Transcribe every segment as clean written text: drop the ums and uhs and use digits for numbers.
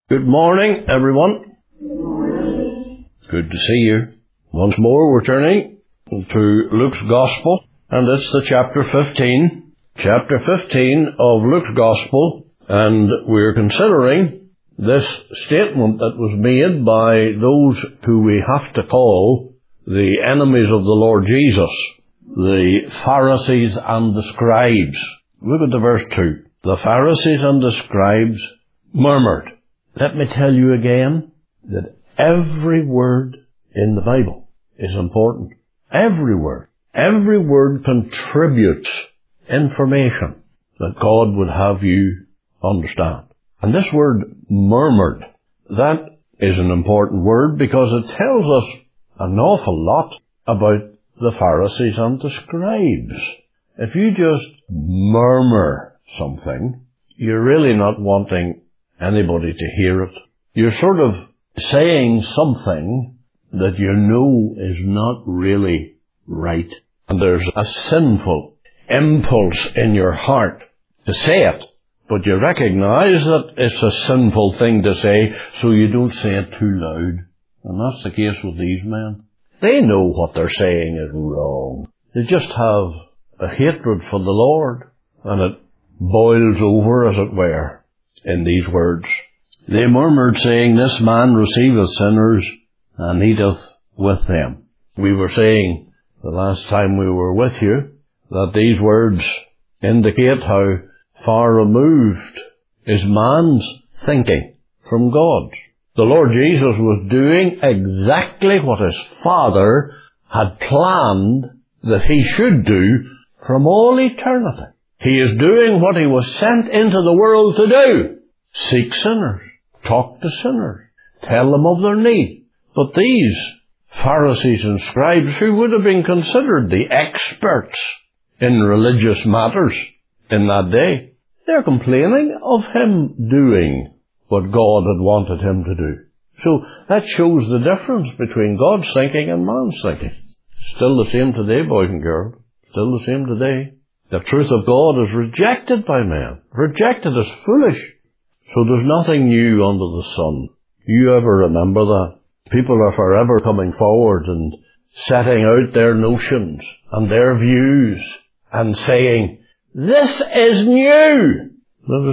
Good morning, everyone. Good morning. Good to see you. Once more, we're turning to Luke's Gospel, and it's the chapter 15. Chapter 15 of Luke's Gospel, and we're considering this statement that was made by those who we have to call the enemies of the Lord Jesus, the Pharisees and the scribes. Look at the verse 2. The Pharisees and the scribes murmured. Let me tell you again that every word in the Bible is important. Every word. Every word contributes information that God would have you understand. And this word murmured, that is an important word because it tells us an awful lot about the Pharisees and the scribes. If you just murmur something, you're really not wanting anybody to hear it. You're sort of saying something that you know is not really right. And there's a sinful impulse in your heart to say it, but you recognize that it's a sinful thing to say, so you don't say it too loud. And that's the case with these men. They know what they're saying is wrong. They just have a hatred for the Lord, and it boils over, as it were, in these words. They murmured, saying, This man receiveth sinners, and eateth with them. We were saying the last time we were with you that these words indicate how far removed is man's thinking from God's. The Lord Jesus was doing exactly what his Father had planned that he should do from all eternity. He is doing what he was sent into the world to do. Seek sinners, talk to sinners, tell them of their need. But these Pharisees and scribes, who would have been considered the experts in religious matters in that day, they're complaining of him doing what God had wanted him to do. So that shows the difference between God's thinking and man's thinking. Still the same today, boys and girls. Still the same today. The truth of God is rejected by men, rejected as foolish. So there's nothing new under the sun. You ever remember that? People are forever coming forward and setting out their notions and their views and saying, this is new. But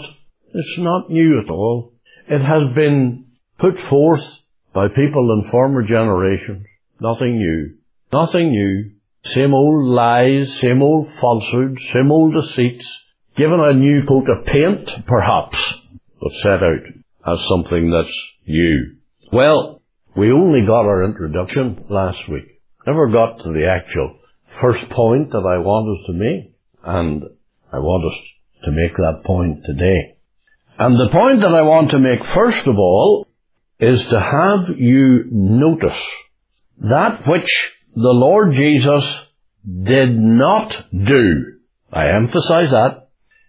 it's not new at all. It has been put forth by people in former generations. Nothing new. Nothing new. Same old lies, same old falsehoods, same old deceits, given a new coat of paint, perhaps, but set out as something that's new. Well, we only got our introduction last week. Never got to the actual first point that I wanted to make, and I want us to make that point today. And the point that I want to make first of all is to have you notice that which the Lord Jesus did not do. I emphasize that.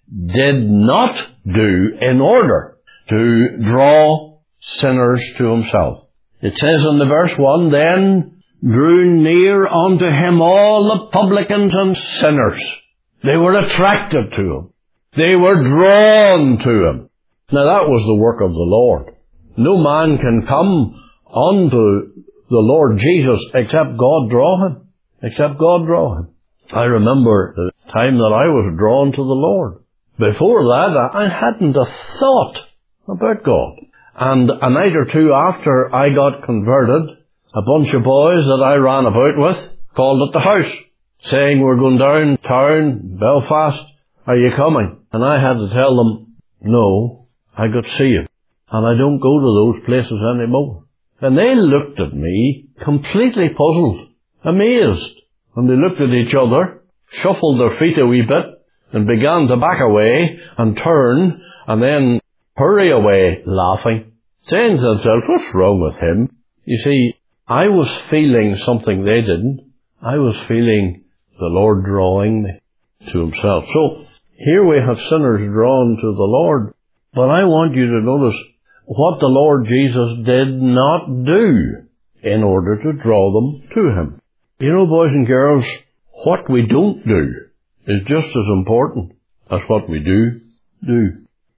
Did not do in order to draw sinners to himself. It says in the verse 1, Then drew near unto him all the publicans and sinners. They were attracted to him. They were drawn to him. Now that was the work of the Lord. No man can come unto the Lord Jesus except God draw him. Except God draw him. I remember the time that I was drawn to the Lord. Before that, I hadn't a thought about God. And a night or two after I got converted, a bunch of boys that I ran about with called at the house, saying, We're going downtown, Belfast, are you coming? And I had to tell them, no, I got to see you. And I don't go to those places anymore. And they looked at me, completely puzzled, amazed. And they looked at each other, shuffled their feet a wee bit, and began to back away and turn, and then hurry away, laughing, saying to themselves, what's wrong with him? You see, I was feeling something they didn't. I was feeling the Lord drawing me to himself. So, here we have sinners drawn to the Lord, but I want you to notice what the Lord Jesus did not do in order to draw them to him. You know, boys and girls, what we don't do is just as important as what we do.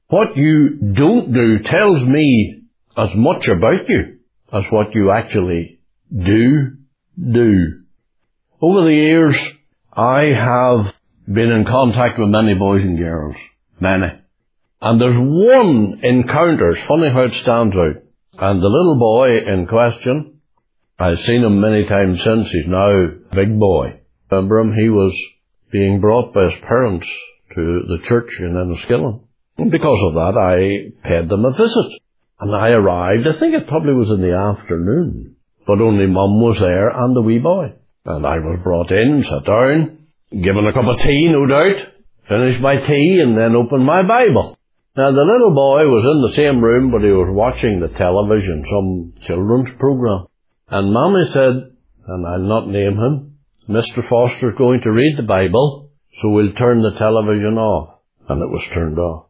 What you don't do tells me as much about you as what you actually do. Over the years, I have been in contact with many boys and girls. Many. And there's one encounter, it's funny how it stands out. And the little boy in question, I've seen him many times since, he's now a big boy. Remember him, he was being brought by his parents to the church in Enniskillen. And because of that, I paid them a visit. And I arrived, I think it probably was in the afternoon, but only Mum was there and the wee boy. And I was brought in, sat down, given a cup of tea, no doubt, finished my tea and then opened my Bible. Now the little boy was in the same room, but he was watching the television, some children's program. And Mommy said, and I'll not name him, Mr. Foster's going to read the Bible, so we'll turn the television off. And it was turned off.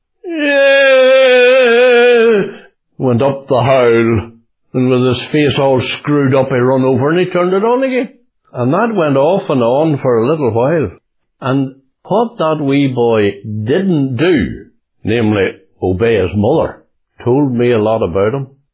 Yeah! Went up the howl, and with his face all screwed up, he run over and he turned it on again. And that went off and on for a little while. And what that wee boy didn't do, namely obey his mother, told me a lot about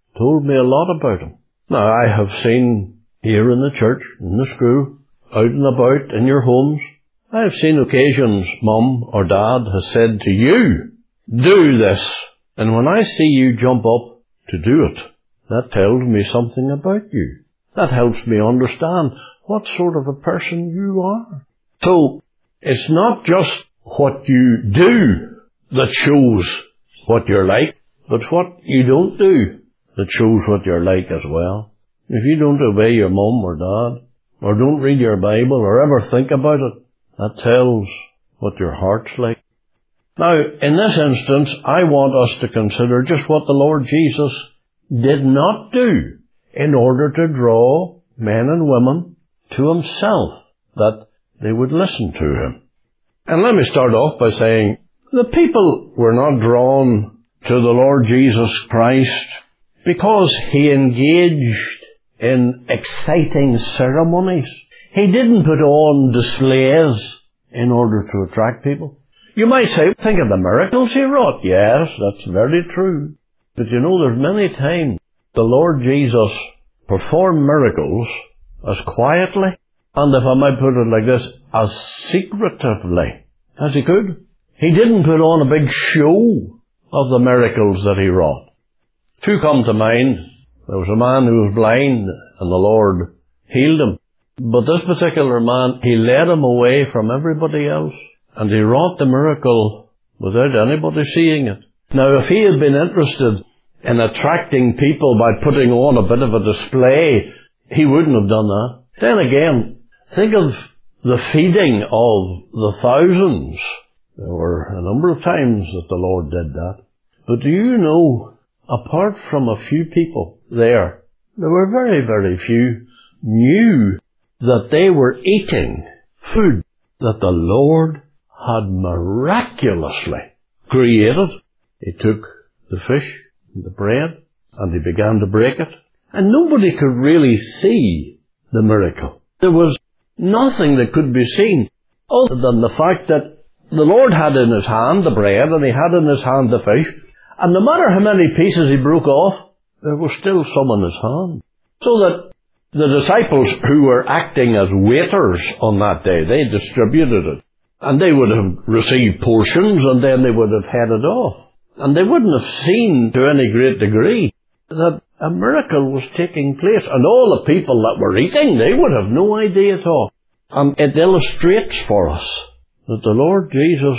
him. Now, I have seen here in the church, in the school, out and about in your homes, I have seen occasions Mum or Dad has said to you, do this. And when I see you jump up to do it, that tells me something about you. That helps me understand what sort of a person you are. So, it's not just what you do that shows what you're like, but what you don't do that shows what you're like as well. If you don't obey your mum or dad, or don't read your Bible, or ever think about it, that tells what your heart's like. Now, in this instance, I want us to consider just what the Lord Jesus did not do in order to draw men and women to himself, that they would listen to him. And let me start off by saying, the people were not drawn to the Lord Jesus Christ because he engaged in exciting ceremonies. He didn't put on displays in order to attract people. You might say, think of the miracles he wrought. Yes, that's very true. But you know, there's many times the Lord Jesus performed miracles as quietly, and if I might put it like this, as secretively as he could. He didn't put on a big show of the miracles that he wrought. Two come to mind. There was a man who was blind, and the Lord healed him. But this particular man, he led him away from everybody else, and he wrought the miracle without anybody seeing it. Now, if he had been interested in attracting people by putting on a bit of a display, he wouldn't have done that. Then again, think of the feeding of the thousands. There were a number of times that the Lord did that. But do you know, apart from a few people there were very, very few knew that they were eating food that the Lord had miraculously created. He took the fish and the bread and he began to break it. And nobody could really see the miracle. There was nothing that could be seen other than the fact that the Lord had in his hand the bread and he had in his hand the fish. And no matter how many pieces he broke off, there was still some in his hand. So that the disciples who were acting as waiters on that day, they distributed it. And they would have received portions and then they would have headed off. And they wouldn't have seen to any great degree that a miracle was taking place. And all the people that were eating, they would have no idea at all. And it illustrates for us that the Lord Jesus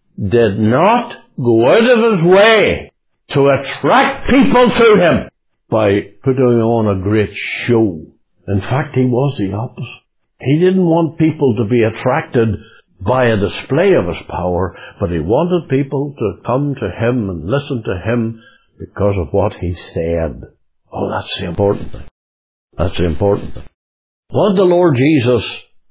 did not go out of his way to attract people to him by putting on a great show. In fact, he was the opposite. He didn't want people to be attracted by a display of his power, but he wanted people to come to him and listen to him because of what he said. Oh, that's the important thing. That's the important thing. What the Lord Jesus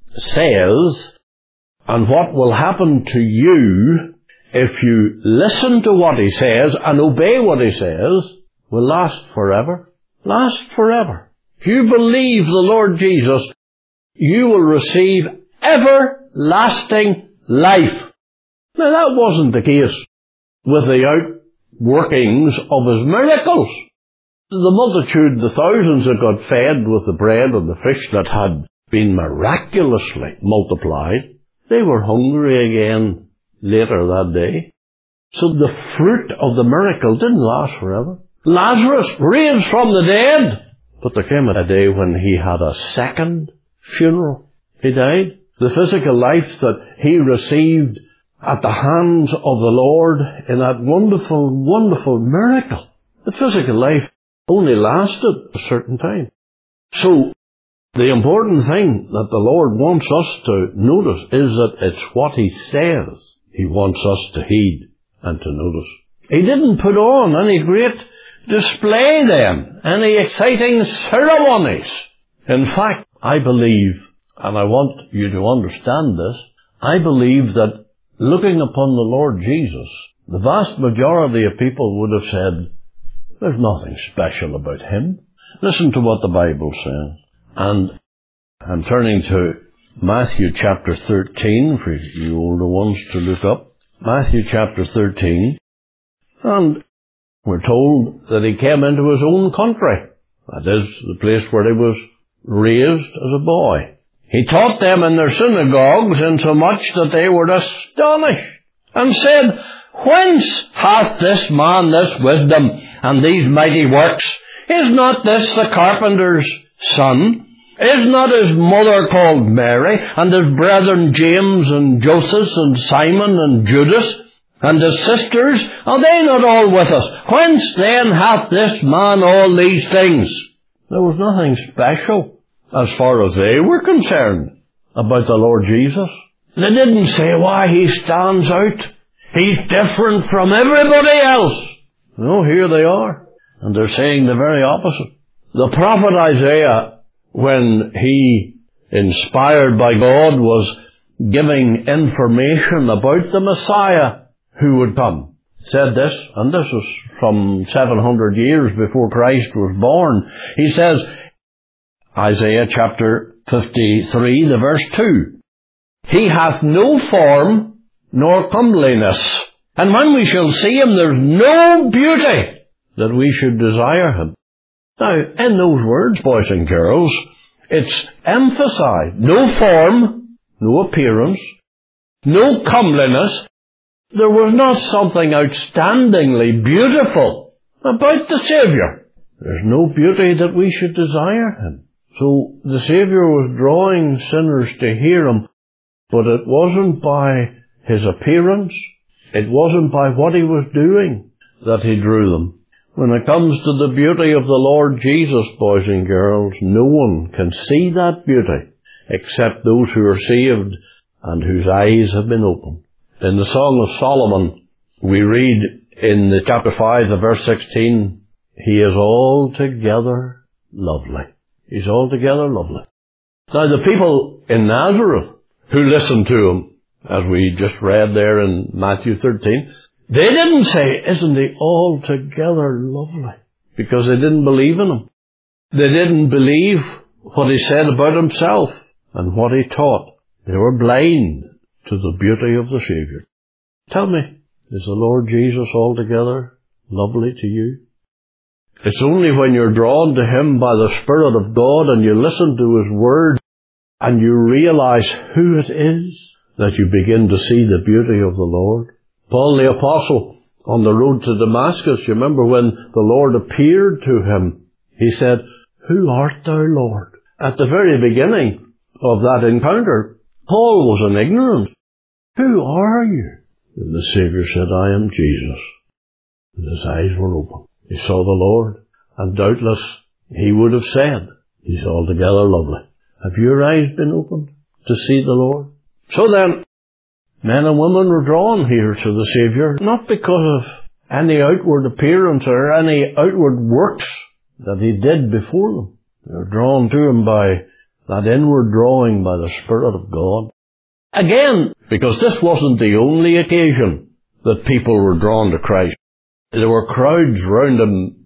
says and what will happen to you if you listen to what he says and obey what he says will last forever. Last forever. If you believe the Lord Jesus, you will receive everlasting life. Now that wasn't the case with the outworkings of his miracles. The multitude, the thousands that got fed with the bread and the fish that had been miraculously multiplied, they were hungry again later that day. So the fruit of the miracle didn't last forever. Lazarus raised from the dead. But there came a day when he had a second funeral. He died. The physical life that he received at the hands of the Lord in that wonderful, wonderful miracle, the physical life only lasted a certain time. So, the important thing that the Lord wants us to notice is that it's what He says He wants us to heed and to notice. He didn't put on any great display then, any exciting ceremonies. In fact, I believe, and I want you to understand this, I believe that looking upon the Lord Jesus, the vast majority of people would have said, there's nothing special about Him. Listen to what the Bible says. And I'm turning to Matthew chapter 13, for you older ones to look up. Matthew chapter 13. And we're told that He came into His own country. That is, the place where He was raised as a boy. He taught them in their synagogues, insomuch that they were astonished, and said, Whence hath this man this wisdom and these mighty works? Is not this the carpenter's son? Is not his mother called Mary, and his brethren James and Joseph and Simon and Judas, and his sisters? Are they not all with us? Whence then hath this man all these things? There was nothing special, as far as they were concerned, about the Lord Jesus. They didn't say, why, He stands out. He's different from everybody else. No, here they are. And they're saying the very opposite. The prophet Isaiah, when he, inspired by God, was giving information about the Messiah who would come, said this, and this was from 700 years before Christ was born. He says, Isaiah chapter 53, the verse 2, He hath no form nor comeliness, and when we shall see Him, there's no beauty that we should desire Him. Now, in those words, boys and girls, it's emphasized. No form, no appearance, no comeliness. There was not something outstandingly beautiful about the Savior. There's no beauty that we should desire Him. So the Savior was drawing sinners to hear Him, but it wasn't by His appearance, it wasn't by what He was doing that He drew them. When it comes to the beauty of the Lord Jesus, boys and girls, no one can see that beauty except those who are saved and whose eyes have been opened. In the Song of Solomon, we read in the chapter 5, the verse 16, He is altogether lovely. He's altogether lovely. Now, the people in Nazareth who listened to Him, as we just read there in Matthew 13, they didn't say, isn't He altogether lovely? Because they didn't believe in Him. They didn't believe what He said about Himself and what He taught. They were blind to the beauty of the Savior. Tell me, is the Lord Jesus altogether lovely to you? It's only when you're drawn to Him by the Spirit of God and you listen to His Word and you realize who it is that you begin to see the beauty of the Lord. Paul the Apostle, on the road to Damascus, you remember when the Lord appeared to him, he said, Who art thou, Lord? At the very beginning of that encounter, Paul was in ignorance. Who are you? And the Savior said, I am Jesus. And his eyes were open. He saw the Lord, and doubtless he would have said, He's altogether lovely. Have your eyes been opened to see the Lord? So then, men and women were drawn here to the Savior, not because of any outward appearance or any outward works that He did before them. They were drawn to Him by that inward drawing by the Spirit of God. Again, because this wasn't the only occasion that people were drawn to Christ. There were crowds round Him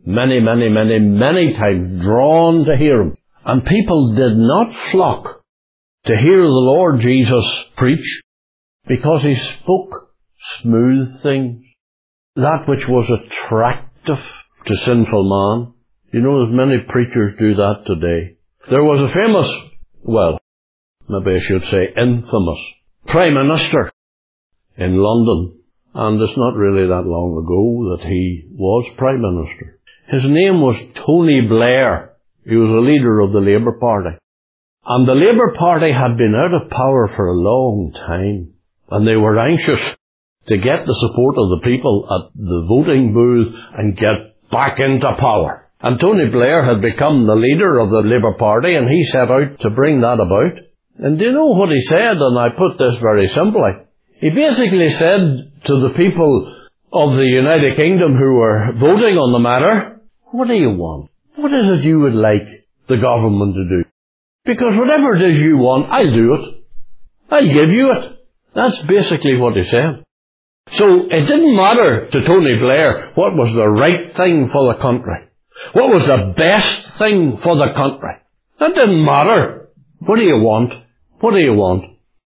many times, drawn to hear Him. And people did not flock to hear the Lord Jesus preach because He spoke smooth things. that which was attractive to sinful man. You know, there's many preachers do that today. There was a famous, well, maybe I should say infamous, Prime Minister in London. And it's not really that long ago that he was Prime Minister. His name was Tony Blair. He was a leader of the Labour Party. And the Labour Party had been out of power for a long time. And they were anxious to get the support of the people at the voting booth and get back into power. And Tony Blair had become the leader of the Labour Party, and he set out to bring that about. And do you know what he said? And I put this very simply. He basically said to the people of the United Kingdom who were voting on the matter, what do you want? What is it you would like the government to do? Because whatever it is you want, I'll do it. I'll give you it. That's basically what he said. So it didn't matter to Tony Blair what was the right thing for the country. What was the best thing for the country? That didn't matter. What do you want? What do you want?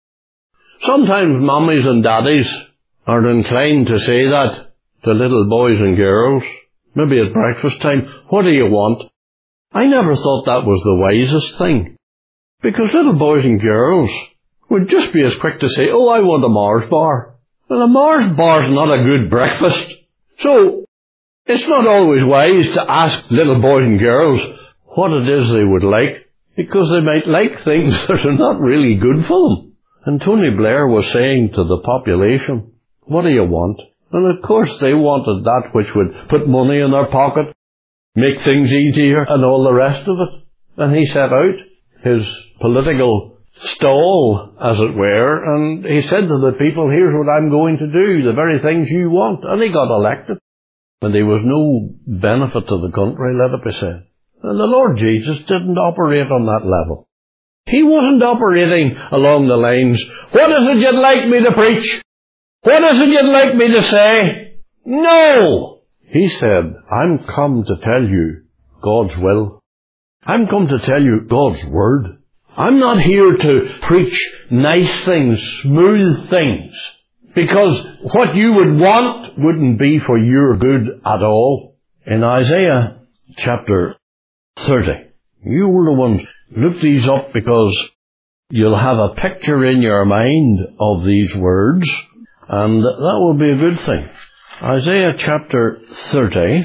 Sometimes mummies and daddies are inclined to say that to little boys and girls, maybe at breakfast time. What do you want? I never thought that was the wisest thing. Because little boys and girls would just be as quick to say, oh, I want a Mars bar. Well, a Mars bar's not a good breakfast. So, it's not always wise to ask little boys and girls what it is they would like, because they might like things that are not really good for them. And Tony Blair was saying to the population, what do you want? And of course they wanted that which would put money in their pocket, make things easier, and all the rest of it. And he set out his political stall, as it were, and he said to the people, here's what I'm going to do, the very things you want. And he got elected. And there was no benefit to the country, let it be said. And the Lord Jesus didn't operate on that level. He wasn't operating along the lines, what is it you'd like me to preach? What is it you'd like me to say? No! He said, I'm come to tell you God's will. I'm come to tell you God's word. I'm not here to preach nice things, smooth things, because what you would want wouldn't be for your good at all. In Isaiah chapter 30, you older ones, look these up because you'll have a picture in your mind of these words, and that will be a good thing. Isaiah chapter 30,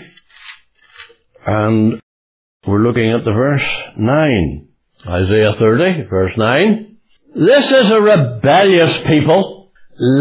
and we're looking at the verse 9. Isaiah 30, verse 9. This is a rebellious people,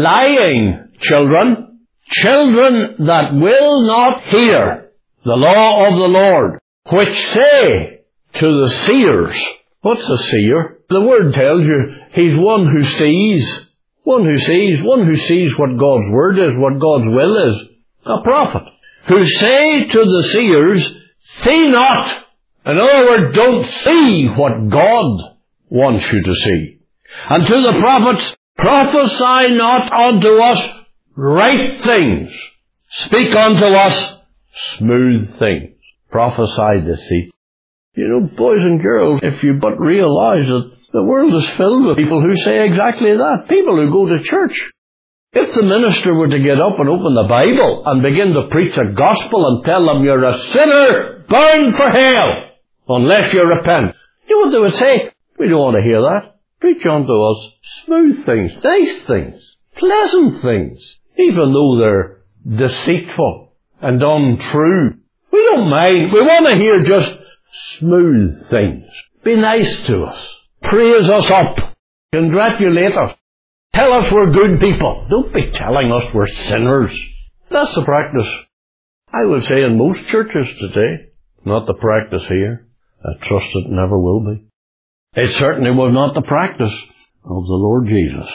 lying children, children that will not hear the law of the Lord, which say to the seers. What's a seer? The word tells you he's one who sees. One who sees what God's word is, what God's will is. A prophet. Who say to the seers, see not. In other words, don't see what God wants you to see. And to the prophets, prophesy not unto us right things. Speak unto us smooth things. Prophesy deceit. You know, boys and girls, if you but realize that the world is filled with people who say exactly that. People who go to church. If the minister were to get up and open the Bible and begin to preach a gospel and tell them you're a sinner bound for hell unless you repent, you know what they would say? We don't want to hear that. Preach unto us smooth things, nice things, pleasant things, even though they're deceitful and untrue. We don't mind. We want to hear just smooth things. Be nice to us. Praise us up. Congratulate us. Tell us we're good people. Don't be telling us we're sinners. That's the practice, I would say, in most churches today. Not the practice here. I trust it never will be. It certainly was not the practice of the Lord Jesus.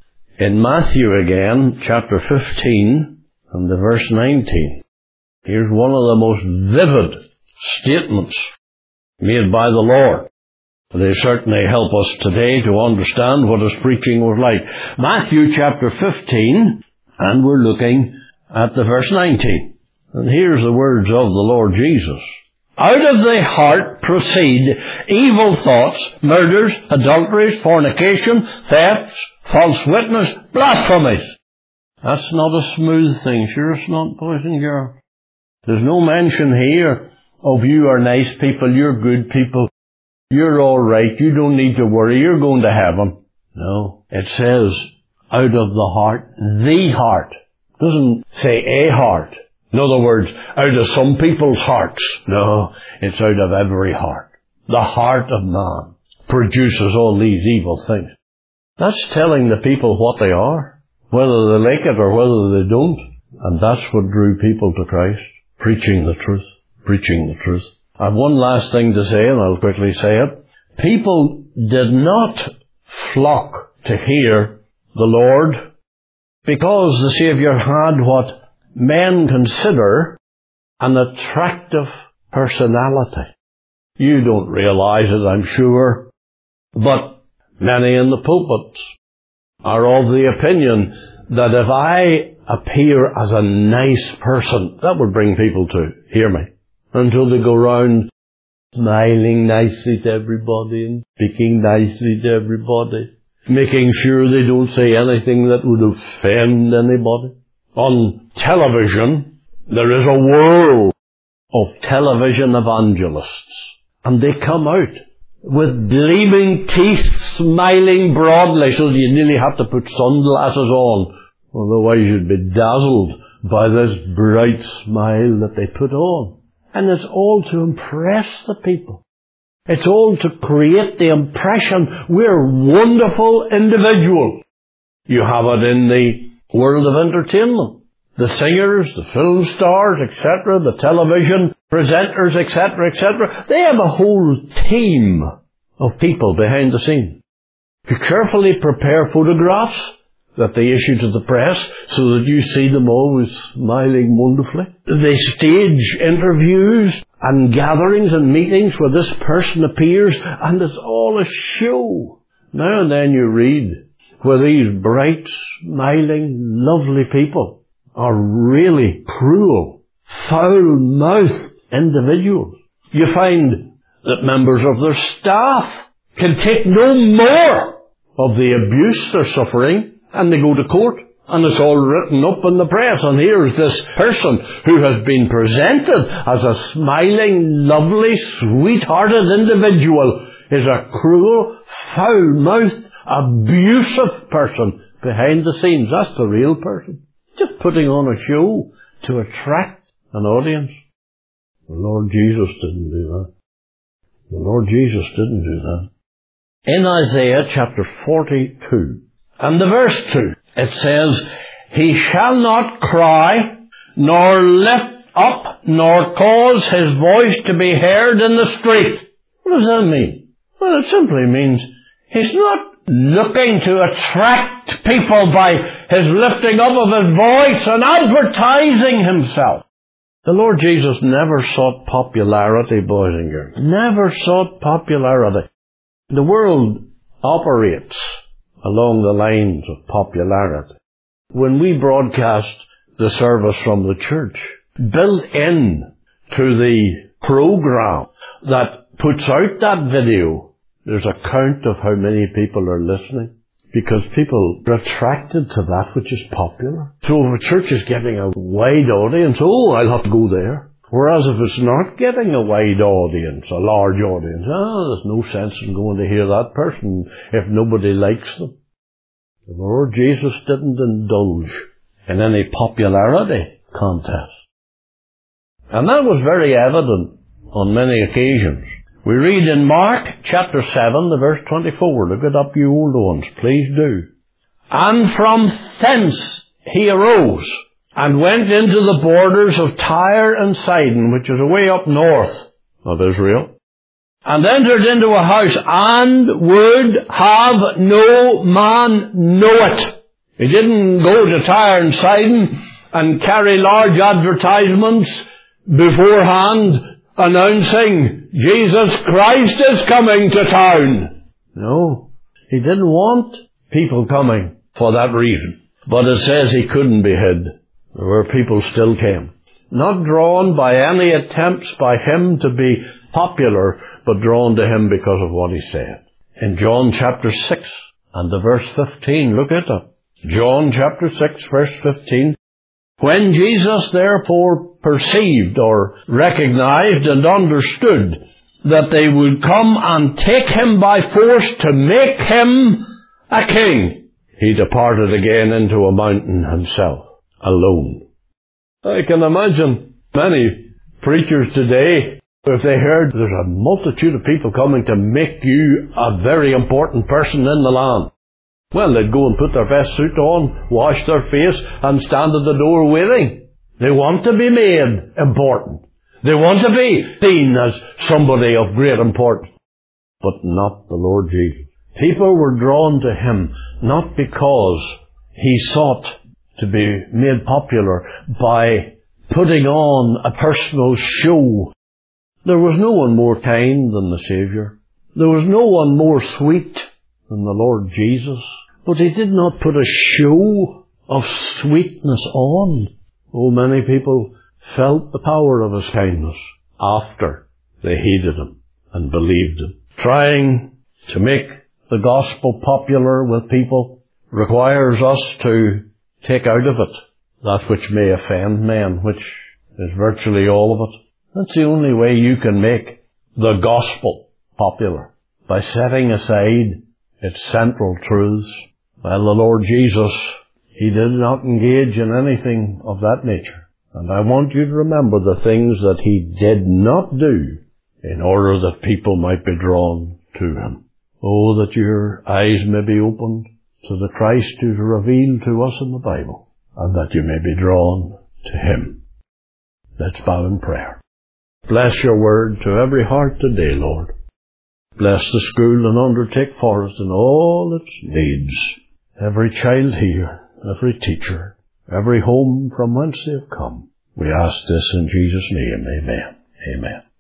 In Matthew again, chapter 15, and the verse 19, here's one of the most vivid statements made by the Lord. They certainly help us today to understand what his preaching was like. Matthew chapter 15, and we're looking at the verse 19. And here's the words of the Lord Jesus. Out of the heart proceed evil thoughts, murders, adulteries, fornication, thefts, false witness, blasphemies. That's not a smooth thing. Sure it's not, boys and girls. There's no mention here of you are nice people, you're good people, you're all right, you don't need to worry, you're going to heaven. No. It says, out of the heart, the heart. It doesn't say a heart. In other words, out of some people's hearts. No, it's out of every heart. The heart of man produces all these evil things. That's telling the people what they are, whether they like it or whether they don't. And that's what drew people to Christ. Preaching the truth. Preaching the truth. I have one last thing to say, and I'll quickly say it. People did not flock to hear the Lord because the Saviour had what men consider an attractive personality. You don't realize it, I'm sure, but many in the pulpits are of the opinion that if I appear as a nice person, that would bring people to hear me, until they go round smiling nicely to everybody and speaking nicely to everybody, making sure they don't say anything that would offend anybody. On television, there is a world of television evangelists, and they come out with gleaming teeth, smiling broadly, so that you nearly have to put sunglasses on, otherwise you'd be dazzled by this bright smile that they put on. And it's all to impress the people. It's all to create the impression we're wonderful individuals. You have it in the world of entertainment. The singers, the film stars, etc., the television presenters, etc., they have a whole team of people behind the scenes who carefully prepare photographs that they issue to the press so that you see them always smiling wonderfully. They stage interviews and gatherings and meetings where this person appears, and it's all a show. Now and then you read where these bright, smiling, lovely people are really cruel, foul-mouthed individuals. You find that members of their staff can take no more of the abuse they're suffering, and they go to court, and it's all written up in the press. And here's this person who has been presented as a smiling, lovely, sweet-hearted individual is a cruel, foul-mouthed, abusive person behind the scenes. That's the real person. Just putting on a show to attract an audience. The Lord Jesus didn't do that. The Lord Jesus didn't do that. In Isaiah chapter 42, and the verse 2, it says, He shall not cry, nor lift up, nor cause his voice to be heard in the street. What does that mean? Well, it simply means He's not looking to attract people by his lifting up of his voice and advertising himself. The Lord Jesus never sought popularity, boys and girls. Never sought popularity. The world operates along the lines of popularity. When we broadcast the service from the church, built in to the program that puts out that video, there's a count of how many people are listening, because people are attracted to that which is popular. So if a church is getting a wide audience, I'll have to go there. Whereas if it's not getting a wide audience, a large audience, there's no sense in going to hear that person if nobody likes them. The Lord Jesus didn't indulge in any popularity contest. And that was very evident on many occasions. We read in Mark chapter 7, the verse 24. Look it up, you old ones, please do. And from thence he arose and went into the borders of Tyre and Sidon, which is away up north of Israel, and entered into a house, and would have no man know it. He didn't go to Tyre and Sidon and carry large advertisements beforehand announcing Jesus Christ is coming to town. No, he didn't want people coming for that reason. But it says he couldn't be hid. There were people still came. Not drawn by any attempts by him to be popular, but drawn to him because of what he said. In John chapter 6 and the verse 15, look at it. John chapter 6 verse 15. When Jesus therefore perceived or recognized and understood that they would come and take him by force to make him a king, he departed again into a mountain himself, alone. I can imagine many preachers today, if they heard there's a multitude of people coming to make you a very important person in the land, well, they'd go and put their best suit on, wash their face, and stand at the door waiting. They want to be made important. They want to be seen as somebody of great importance. But not the Lord Jesus. People were drawn to him not because he sought to be made popular by putting on a personal show. There was no one more kind than the Saviour. There was no one more sweet than the Lord Jesus. But he did not put a show of sweetness on. Oh, many people felt the power of his kindness after they heeded him and believed him. Trying to make the gospel popular with people requires us to take out of it that which may offend men, which is virtually all of it. That's the only way you can make the gospel popular, by setting aside its central truths. Well, the Lord Jesus, he did not engage in anything of that nature. And I want you to remember the things that he did not do in order that people might be drawn to him. Oh, that your eyes may be opened to the Christ who's revealed to us in the Bible, and that you may be drawn to him. Let's bow in prayer. Bless your word to every heart today, Lord. Bless the school and undertake for us in all its needs. Every child here, every teacher, every home from whence they have come. We ask this in Jesus' name. Amen. Amen.